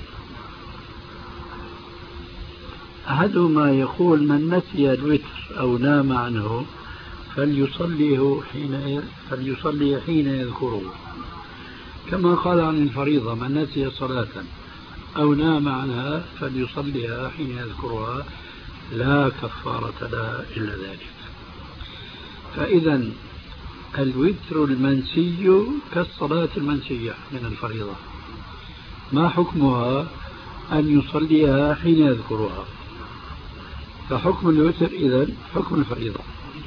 أحدهما يقول من نسي الوتر أو نام عنه فليصليه حين فليصلي حين يذكره كما قال عن الفريضة من نسي صلاة أو نام عنها فليصليها حين يذكرها لا كفارة لها إلا ذلك. فإذا الوتر المنسي كالصلاة المنسية من الفريضة، ما حكمها؟ أن يصليها حين يذكرها، فحكم الوتر إذن حكم الفريضة.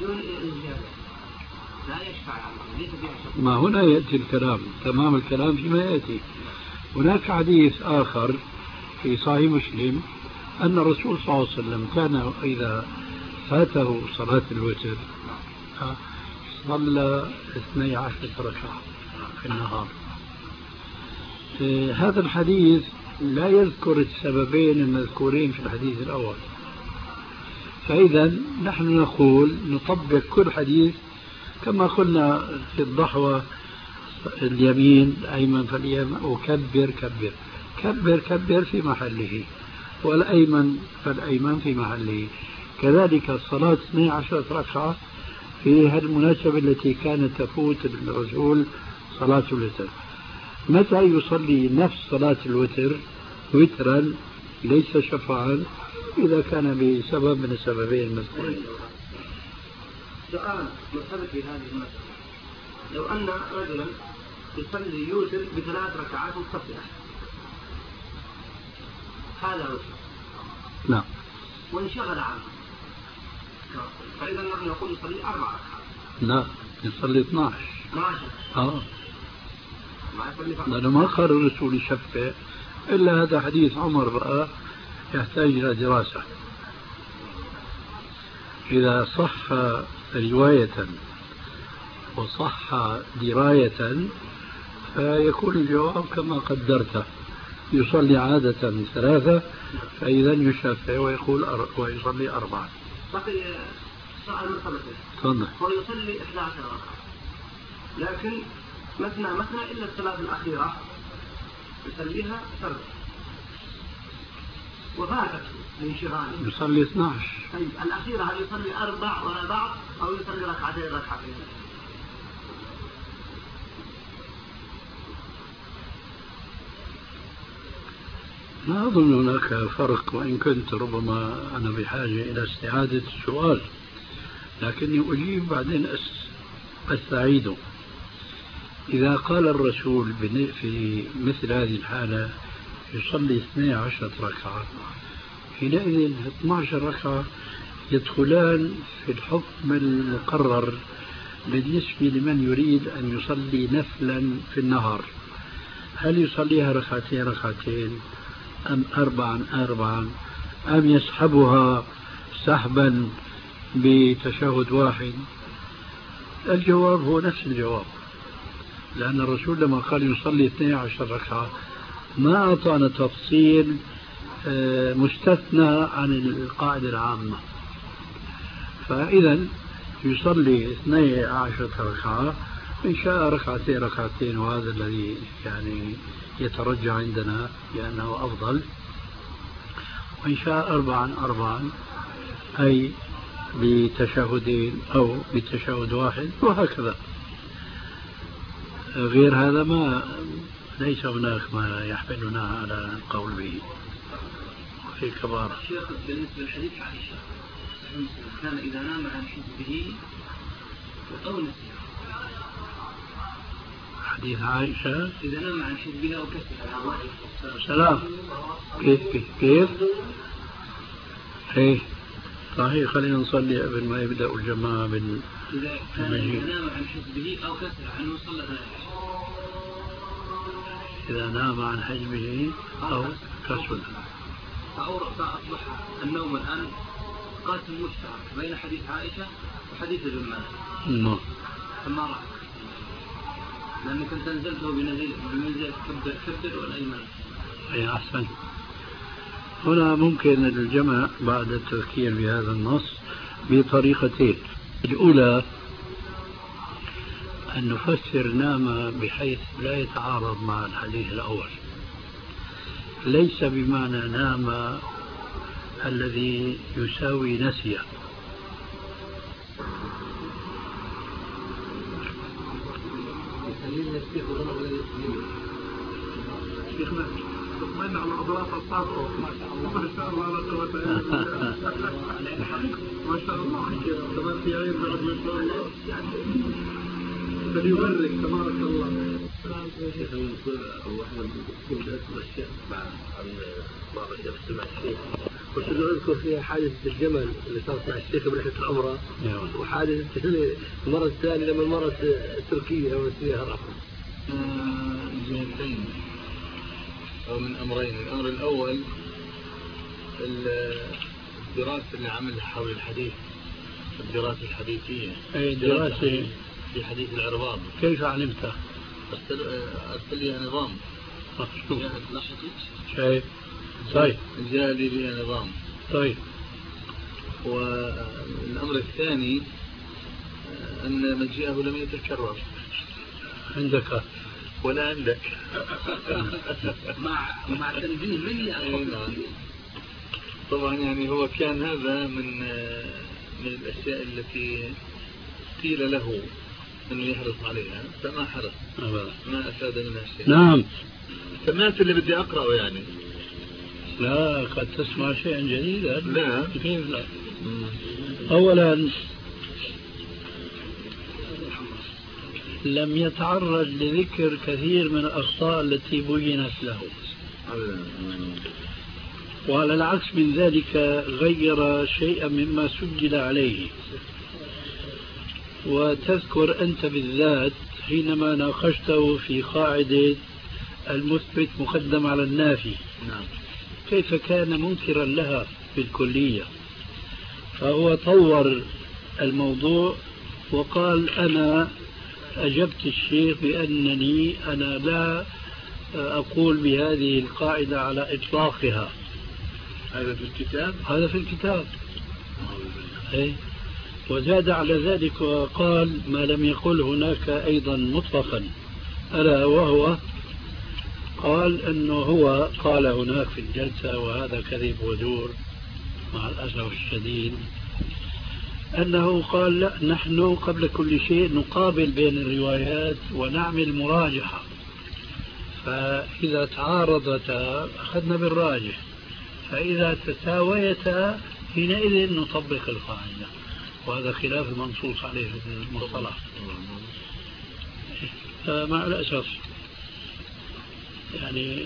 ما هنا يأتي الكلام، تمام الكلام فيما يأتي. هناك حديث آخر في صحيح مسلم أن الرسول صلى الله عليه وسلم كان إذا فاته صلاة الوتر صلى اثني عشرة ركعة في النهار. هذا الحديث لا يذكر السببين المذكورين في الحديث الأول، فإذا نحن نقول نطبق كل حديث كما قلنا في الضحوة، اليمين الأيمن فاليمين، وكبر كبر كبر كبر في محله، والأيمن فالأيمن في محله. كذلك الصلاة اثني عشرة ركعة في هذه المناسبة التي كانت تفوت الرسول صلاة الوتر. متى يصلي نفس صلاة الوتر وترا ليس شفعا إذا كان بسبب من السببين المذكورين. سؤال مرتبط بهذه المسألة، لو أن رجلا يصلي يوتر بثلاث ركعات متصلة، هذا وتر. نعم. وانشغل عنه، فإذا نحن نقول يصلي أربع ركعات. لا، يصلي اثني عشر. اثني عشر. اه. لأنه ما قال الرسول يشفع إلا هذا حديث عمر بقى يحتاج إلى دراسة. إذا صح رواية وصح دراية فيكون الجواب كما قدرته، يصلي عادة ثلاثة، فإذا يشفع ويقول أر... ويصلي أربعة. بقي سؤال مرتبط. تفضل. هو يصلي إحدى عشرة ركعة، لكن مثنى مثنى إلا الثلاث الأخيرة يصليها فرد وفاتت لانشغاله. يصلي اثني عشر. طيب الأخيرة هل يصلي أربع ولا بعض أو يصلي ركعتين ركعتين؟ لا أظن هناك فرق، وإن كنت ربما أنا بحاجة إلى استعادة السؤال، لكني أجيب بعدين أستعيده. إذا قال الرسول في مثل هذه الحالة يصلي اثني عشر ركعة، حينئذ اثني عشر ركعة يدخلان في الحكم المقرر بالنسبة لمن يريد أن يصلي نفلا في النهار. هل يصليها ركعتين ركعتين أم أربعا أربعا أم يسحبها سحبا بتشهد واحد؟ الجواب هو نفس الجواب، لأن الرسول لما قال يصلي اثني عشر ركعة ما أعطانا تفصيل مستثنى عن القاعدة العامة. فإذا يصلي اثني عشر ركعة، إن شاء ركعتين ركعتين، وهذا الذي يعني يترجع عندنا لأنه أفضل، وإن شاء أربعا أربعا أي بتشهدين أو بتشهد واحد، وهكذا. غير هذا ما ليس هناك ما يحملنا على القول به في كبار. شيخ بالنسبة للحديث عائشة كان إذا نام عن حزبه أو نسي. حديث عائشة إذا نام عن حزبه أو كسر. سلام. كيف كيف كيف؟ إيه صحيح. خلينا نصلي قبل ما يبدأ الجماعة بال. إذا كان نام عن حزبه أو كسر عنه صلى ثلاثة. إذا نام عن حزبه أو كسر. فأصبح النوم الآن قاسم مشترك بين حديث عائشة وحديث ابن مالك. نعم. فما رأيك؟ لأنك أنت نزلته بنزل بمنزل كبر كبر والأيمن. أي أحسن. هنا ممكن الجمع بعد التذكير بهذا النص بطريقتين. الأولى أن نفسر نام بحيث لا يتعارض مع الحديث الأول، ليس بمعنى نام الذي يساوي نسي. شيخنا اطمئن على اضراف الطاقه ما شاء الله ما شاء الله لا قوه الا بالله ما شاء الله كمان في عين بعد ما شاء الله فليبرك تبارك الله. كنت أذكر فيها حادثة الجمل اللي صارت مع الشيخ برحلة العمرة، وحادثة المرة الثانية لما المرة التركية أو فيها رحمة. جهتين أو من أمرين. الأمر الأول الدراسة اللي عملها حول الحديث، الدراسة الحديثية. أي دراسة في حديث العرباض. كيف علمتها؟ أرسل لي نظام. شايف؟ طيب. جاء لي بها نظام. طيب. والأمر الثاني أن مجيئه لم يتكرر عندك ولا عندك. مع مع تنبيه مني. طبعا يعني هو كان هذا من من الأشياء التي قيل له أنه يحرص عليها فما حرص، ما أفاد منها شيء. نعم. سمعت اللي بدي أقرأه يعني. لا قد تسمع شيئا جديدا. لا كيف لا؟ أولا لم يتعرض لذكر كثير من الأخطاء التي بينت له، وعلى العكس من ذلك غير شيئا مما سجل عليه. وتذكر أنت بالذات حينما ناقشته في قاعدة المثبت مقدم على النافي كيف كان منكرا لها في الكلية، فهو طور الموضوع وقال أنا أجبت الشيخ بأنني أنا لا أقول بهذه القاعدة على إطلاقها. هذا في الكتاب؟ هذا في الكتاب. أي. وزاد على ذلك وقال ما لم يقل هناك أيضا مطلقا، ألا وهو قال أنه هو قال هناك في الجلسة وهذا كذب ودور مع الأسف الشديد أنه قال لا نحن قبل كل شيء نقابل بين الروايات ونعمل مراجحة، فإذا تعارضتا أخذنا بالراجح، فإذا تساويتا حينئذ نطبق القاعدة، وهذا خلاف المنصوص عليه في المصطلح. مع الأسف يعني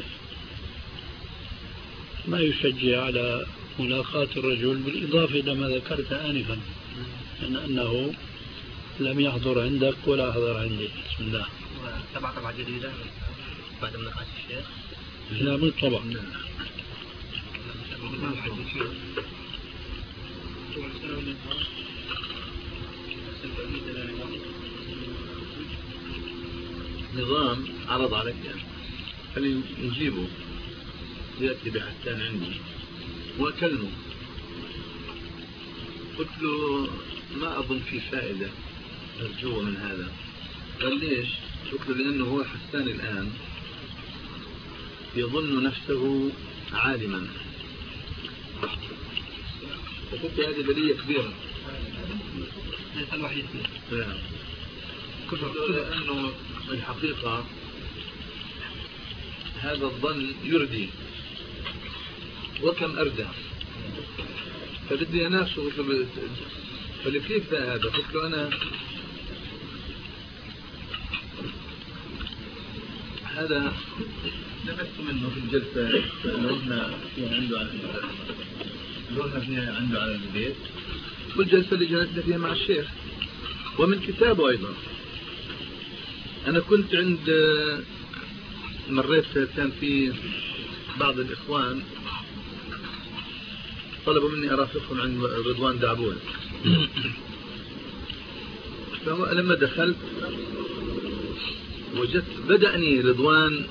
ما يشجع على ملاقاة الرجل، بالإضافة إلى ما ذكرت آنفا أن أنه لم يحضر عندك ولا حضر عندي. بسم الله. تبع طبعا جديدة بعد مناقشة الشيخ؟ لا من طبع. نظام عرض عليك خلي نجيبه، يأتي بحثان عندي وأكلمه، قلت له ما أظن في فائدة أرجوه من هذا. قال ليش؟ قلت له لأنه هو حسان الآن يظن نفسه عالما، وقلت هذه بلية كبيرة ليس الوحيد فيها. قلت له لأنه الحقيقة هذا الظن يردي وكم أردى، فبدي أنافسه. قلت له قال لي كيف هذا؟ قلت له أنا هذا لبست منه في الجلسة اللي رحنا فيها عنده على اللي رحنا فيها عنده على البيت، والجلسة اللي جلسنا فيها مع الشيخ، ومن كتابه أيضا. أنا كنت عند مريت كان في بعض الإخوان طلبوا مني أرافقهم عند رضوان دعبون، فلما دخلت وجدت بدأني رضوان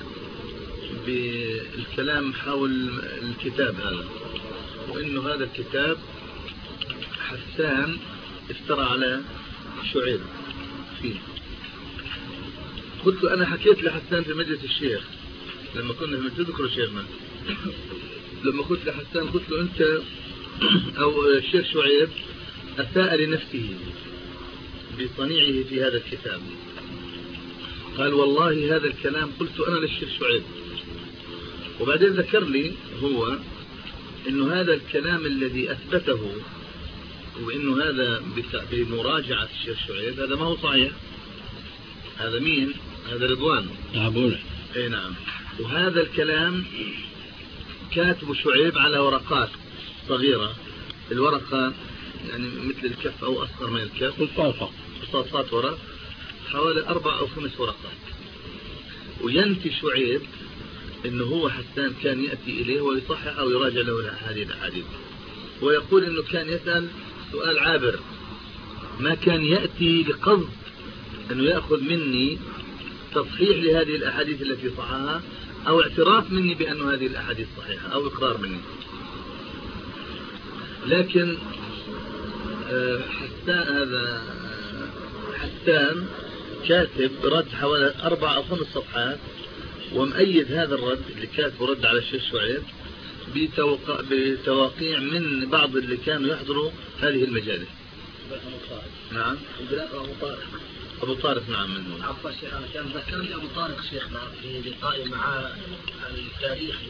بالكلام حول الكتاب هذا، وإنه هذا الكتاب حسان افترى على شعيب فيه. قلت له أنا حكيت لحسان في مجلس الشيخ لما كنا تذكروا شيخنا، لما قلت لحسان قلت له أنت أو الشيخ شعيب أساء لنفسه بصنيعه في هذا الكتاب. قال والله هذا الكلام قلت أنا للشيخ شعيب، وبعدين ذكر لي هو إنه هذا الكلام الذي أثبته وإنه هذا بمراجعة الشيخ شعيب هذا ما هو صحيح، هذا مين؟ هذا رضوان نعبوله. اي نعم. وهذا الكلام كاتب شعيب على ورقات صغيرة، الورقة يعني مثل الكف أو أصغر من الكف، قصاصة قصاصات ورق حوالي أربع أو خمس ورقات. وينفي شعيب إنه هو حسان كان يأتي إليه ويصحح أو يراجع له هذه الأحاديث، ويقول إنه كان يسأل سؤال عابر، ما كان يأتي بقصد أنه يأخذ مني تصحيح لهذه الأحاديث التي صححها أو اعتراف مني بأن هذه الأحاديث صحيحة أو إقرار مني. لكن حسان هذا حسان كاتب رد حوالي أربع أو خمس صفحات، ومؤيد هذا الرد اللي كاتب رد على الشيخ شعيب بتوقع بتواقيع من بعض اللي كانوا يحضروا هذه المجالس. نعم. أبو طارق. أبو طارق نعم منه. عفوا شيخ، أنا كان ذكرني أبو طارق شيخنا في لقائي مع التاريخي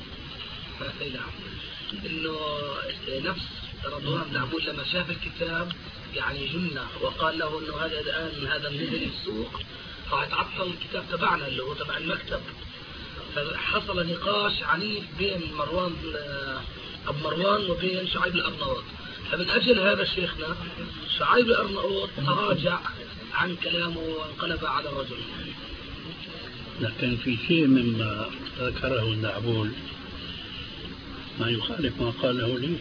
إنه نفس رضوان بن عبود لما شاف الكتاب يعني جنة، وقال له إنه هذا الآن هذا نزل السوق فهيتعطل الكتاب تبعنا اللي هو تبع المكتب. فحصل نقاش عنيف بين مروان أبو مروان وبين شعيب الأرناؤوط، فمن أجل هذا شيخنا شعيب الأرناؤوط تراجع عن كلامه وانقلب على الرجل. لكن في شيء مما ذكره النعبول ما يخالف ما قاله لي.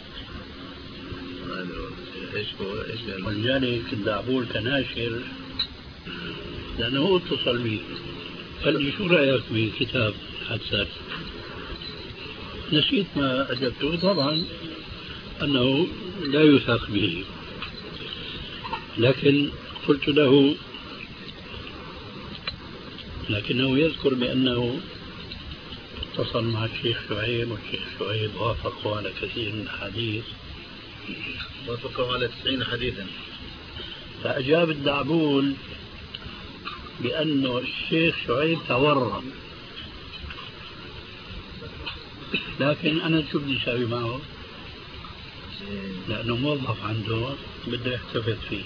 ولذلك النعبول كناشر لأنه اتصل بي قال لي شو رأيك بكتاب حسان؟ نسيت ما أجبته، طبعا أنه لا يثق به، لكن قلت له لكنه يذكر بأنه اتصل مع الشيخ شعيب والشيخ شعيب وافقوا على كثير من الحديث، وافقوا على تسعين حديثا. فأجاب الدعبول بأنه الشيخ شعيب تورط، لكن أنا شو بدي أسوي معه؟ لأنه موظف عنده بده يحتفظ فيه.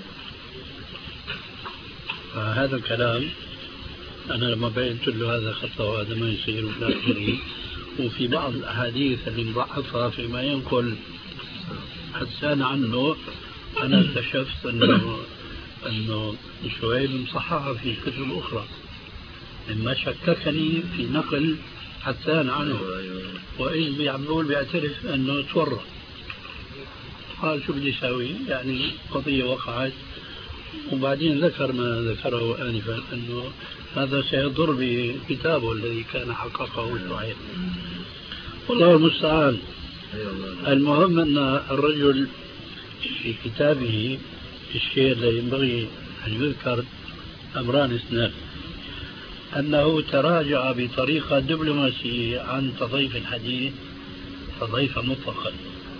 فهذا الكلام أنا لما بينت له هذا خطأ وهذا ما يصير وفي وفي بعض الأحاديث اللي مضعفها فيما ينقل حسان عنه أنا اكتشفت أنه أنه شعيب مصححها في كتب أخرى مما شككني في نقل حسان عنه، وإذ بيعملون بيعترف أنه تورط. قال شو بدي أسوي؟ يعني قضية وقعت، وبعدين ذكر ما ذكره آنفا أنه هذا سيضر بكتابه الذي كان حققه شعيب. والله المستعان. المهم أن الرجل في كتابه الشيء الذي ينبغي أن يذكر أمران اثنان: أنه تراجع بطريقة دبلوماسية عن تضعيف الحديث تضعيفا مطلقا،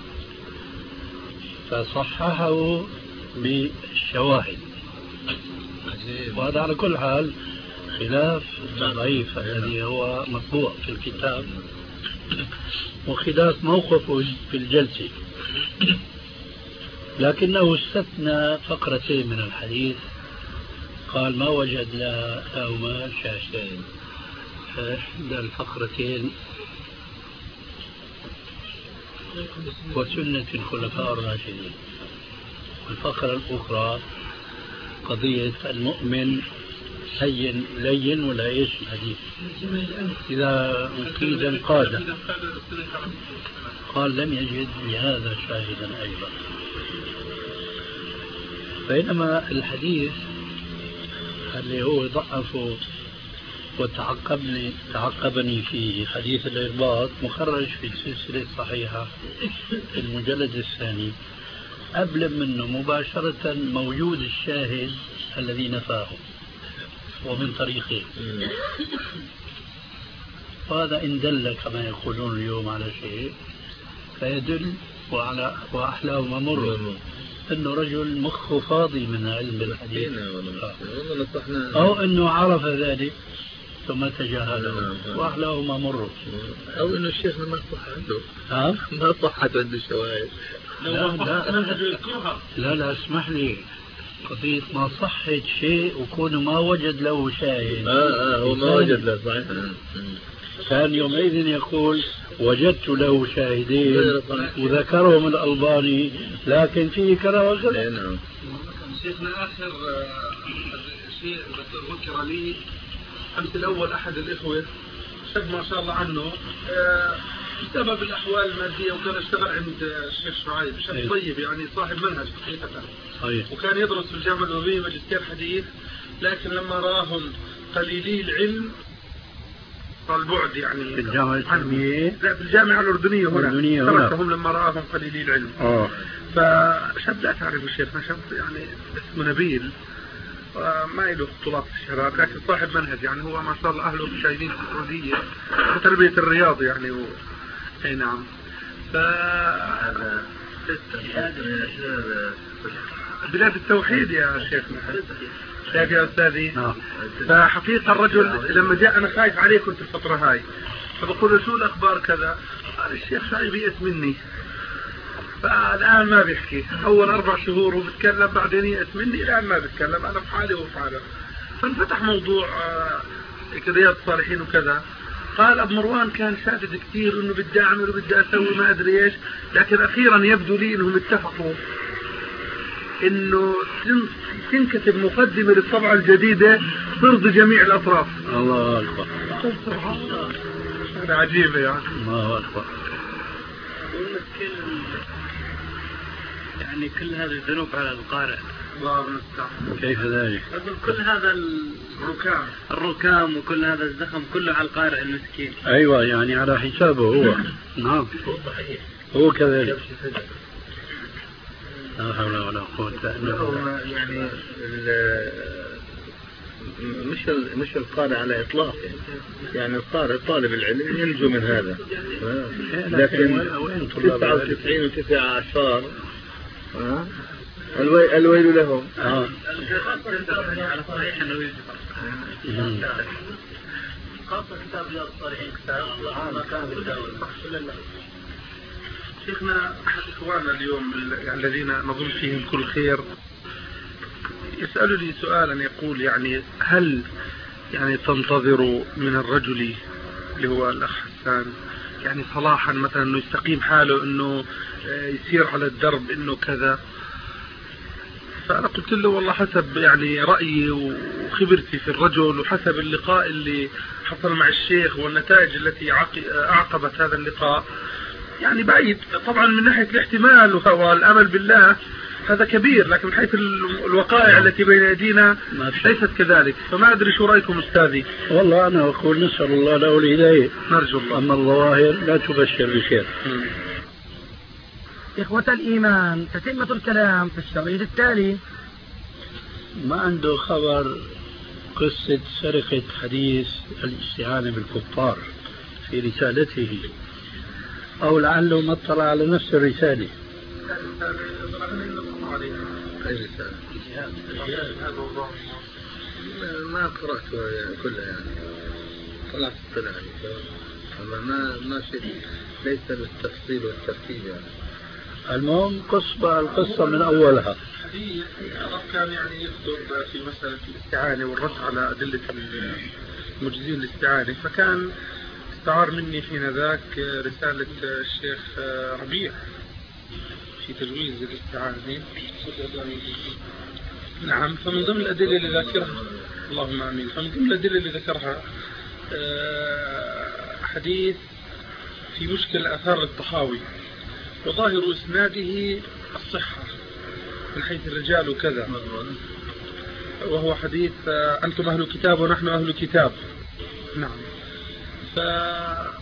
فصححه بالشواهد، وهذا على كل حال خلاف التضعيف الذي هو مطبوع في الكتاب وخلاف موقفه في الجلسة. لكنه استثنى فقرتين من الحديث، قال ما وجد لهما شاشتين. إحدى الفقرتين وسنة الخلفاء الراشدين، والفقرة الأخرى قضية المؤمن هين لين ولا ايش الحديث إذا قيل قاد. قال لم يجد لهذا شاهدا أيضا. بينما الحديث اللي هو ضعفه وتعقبني تعقبني في حديث الإرباط مخرج في السلسلة الصحيحة في المجلد الثاني، قبل منه مباشرة موجود الشاهد الذي نفاه ومن طريقه. وهذا إن دل كما يقولون اليوم على شيء فيدل وعلى وأحلاه ممر أنه رجل مخه فاضي من علم الحديث، أو أنه عرف ذلك ثم تجاهله وأحلاه ممر، أو أنه الشيخ ما صح عنده ها؟ ما صحت عنده الشواهد. لا لا, لا لا اسمح لي، قضية ما صحت شيء وكون ما وجد له شاهد. اه اه هو ما وجد له صحيح. كان يومئذ يقول وجدت له شاهدين وذكرهم الألباني لكن فيه كذا وكذا. نعم. شيخنا آخر شيء ذكر لي أمس الأول أحد الإخوة شاب ما شاء الله عنه بسبب الأحوال المادية وكان اشتغل عند الشيخ شعيب، شاب طيب يعني صاحب منهج حقيقة. صحيح. وكان يدرس في الجامعة الأموية ماجستير حديث، لكن لما راهم قليلي العلم البعد يعني في الجامعة الإسلامية؟ لا في الجامعة الأردنية هنا. الأردنية هنا. تركهم لما راهم قليلي العلم. اه فشاب لا تعرف شيخنا، شاب يعني اسمه نبيل ما له بطولات الشباب، لكن صاحب منهج يعني هو ما شاء الله أهله شايلين في السعودية وتربية الرياض يعني و... اي نعم. ف بلاد التوحيد يا شيخنا. شايف يا أستاذي؟ نعم. فحقيقة الرجل لما جاء أنا خايف عليه كنت الفترة هاي، فبقول له شو الأخبار كذا، قال الشيخ شايب يئس مني. فالآن ما بيحكي، أول أربع شهور هو بيتكلم بعدين يئس مني، الآن ما بيتكلم، أنا في حالي وفي حاله. فانفتح موضوع رياض الصالحين وكذا. قال أبو مروان كان شادد كثير إنه بدي أعمل وبدي أسوي ما أدري إيش، لكن أخيرا يبدو لي إنهم اتفقوا إنه تنكتب مقدمة للطبعة الجديدة ترضي جميع الأطراف. الله أكبر. سبحان الله. هذا عجيبة يعني. الله أكبر. يعني كل هذه الذنوب على القارئ. الله المستعان. كيف ذلك؟ أقول كل هذا الركام الركام وكل هذا الزخم كله على القارئ المسكين. أيوة يعني على حسابه هو. نعم. هو كذلك. لا حول ولا قوة إلا بالله. يعني مش مش القارئ على إطلاق يعني القارئ طالب العلم ينجو من هذا، لكن تسعة وتسعين وتسعة عشر الويل, الويل لهم. آه. على صحيح أنه يجب خاصة كتاب رياض الصالحين كتاب ما كان بالدولة. شيخنا أحد إخواننا اليوم الذين نظن فيهم كل خير يسأل لي سؤالا يقول يعني هل يعني تنتظر من الرجل اللي هو الأخ حسان يعني صلاحا مثلا أنه يستقيم حاله، أنه يسير على الدرب، أنه كذا؟ فأنا قلت له والله حسب يعني رأيي وخبرتي في الرجل وحسب اللقاء اللي حصل مع الشيخ والنتائج التي أعقبت هذا اللقاء يعني بعيد طبعا من ناحية الاحتمال والأمل بالله هذا كبير، لكن من حيث الوقائع التي بين أيدينا ليست كذلك. فما أدري شو رأيكم أستاذي؟ والله أنا أقول نسأل الله له الهداية، نرجو الله. أما الظواهر لا تبشر بخير. إخوة الإيمان، تتمة الكلام في الشريط التالي. ما عنده خبر قصة سرقة حديث الاستعانة بالكفار في رسالته، أو لعله ما اطلع على نفس الرسالة. ما قرأتها يعني كلها يعني طلعت طلع يعني ما ما شيء ليس بالتفصيل والترتيب يعني. المهم قصة القصة من أولها. كان يعني يكتب في مسألة الاستعانة والرد على أدلة المجزين الاستعانة، فكان استعار مني حين ذاك رسالة الشيخ ربيع في تجويز الاستعانة. نعم. فمن ضمن الأدلة اللي ذكرها اللهم آمين فمن ضمن الأدلة اللي ذكرها حديث في مشكل آثار الطحاوي وظاهر إسناده الصحة من حيث الرجال وكذا، وهو حديث أنتم أهل كتاب ونحن أهل كتاب. نعم. ف